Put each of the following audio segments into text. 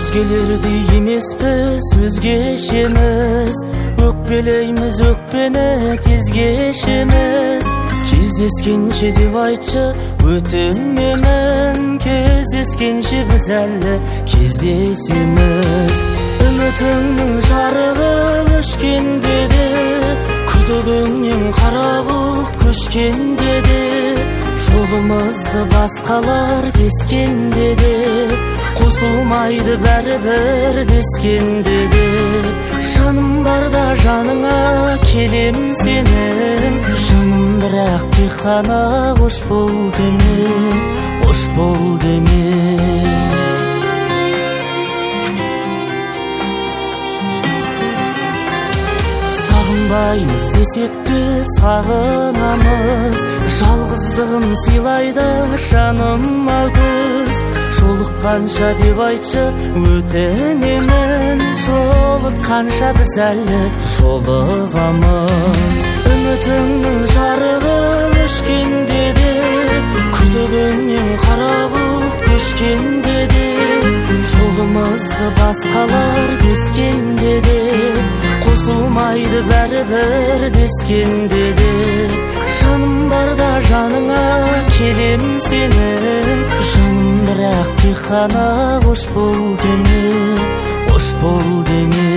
Өзгелердей емеспіз, өзгешеміз, өкпелейміз, өкпені тез кешеміз. Кездескенше деп айтшы, өтінемін, кездескенше біз әлі кездесеміз. Үмітіңнің жарығы өшкенде де, күдігіңнен қара бұлт көшкенде де, жолымызды басқалар кескенде де, қосылмайды бәрібір дескенде де. Жаным барда жаныңа келем сенің, жаным бірақ тек қана қош бол деме, қош бол деме. Сағынбаймыз десек те сағынамыз, жалғыздығым сыйлайды жаныма көз. Жолыққанша деп айтшы, өтінемін, жолыққанша біз әлі жолығамыз. Үмітіңнің жарығы өшкенде де, күдігіңнен қара бұлт көшкенде де, жолымызды басқалар кескенде де, қосылмайды бәрібір дескенде де. Жаным барда жаныңа келем сенің, жаным бірақ тек қана қош бол деме, қош бол деме.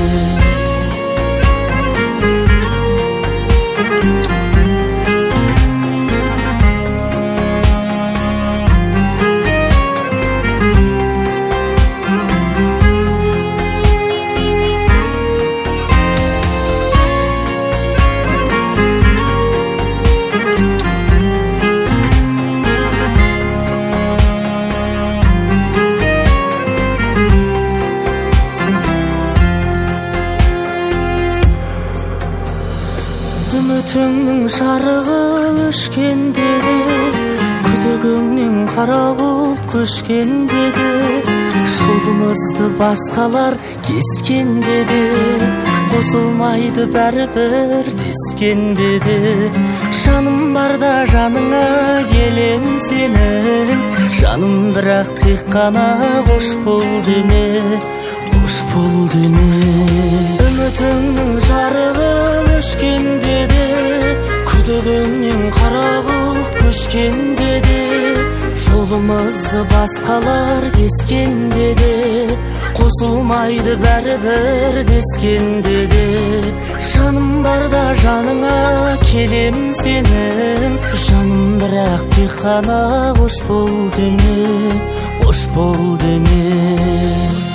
Үмітіңнің жарығы өшкенде де, күдігіңнен қара бұлт көшкенде де, жолымызды басқалар кескенде де, қосылмайды бәрібір дескенде де. Жаным барда жаныңа келем сенің, жаным бірақ тек қана қош бол деме, қош бол деме. Үмітіңнің жарығы өшкенде де, күдігіңнен қара бұлт көшкенде де, жолымызды басқалар кескенде де, қосылмайды бәрібір дескенде де. Жаным барда жаныңа келем сенің, жаным бірақ тек қана қош бол деме, қош бол деме.